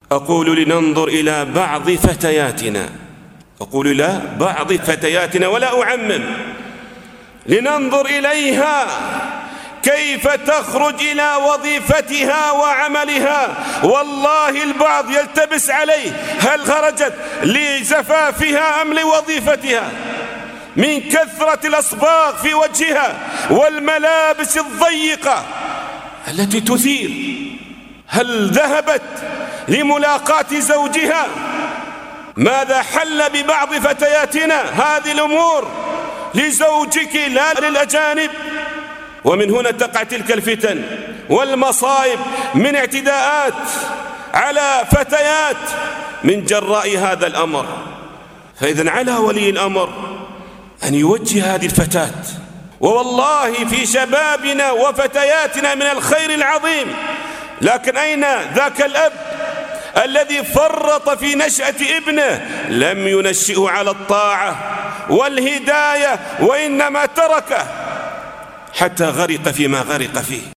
أقول لننظر إلى بعض فتياتنا، أقول إلى بعض فتياتنا ولا أعمم، لننظر إليها كيف تخرج إلى وظيفتها وعملها. والله البعض يلتبس عليه هل خرجت لزفافها أم لوظيفتها، من كثرة الأصباغ في وجهها والملابس الضيقة التي تثير. هل ذهبت لملاقاة زوجها؟ ماذا حل ببعض فتياتنا؟ هذه الأمور لزوجك لا للأجانب. ومن هنا تقع تلك الفتن والمصائب من اعتداءات على فتيات من جراء هذا الأمر. فإذن على ولي الأمر أن يوجه هذه الفتاة، ووالله في شبابنا وفتياتنا من الخير العظيم، لكن أين ذاك الأب الذي فرط في نشأة ابنه؟ لم ينشئه على الطاعة والهداية، وإنما تركه حتى غرق فيما غرق فيه.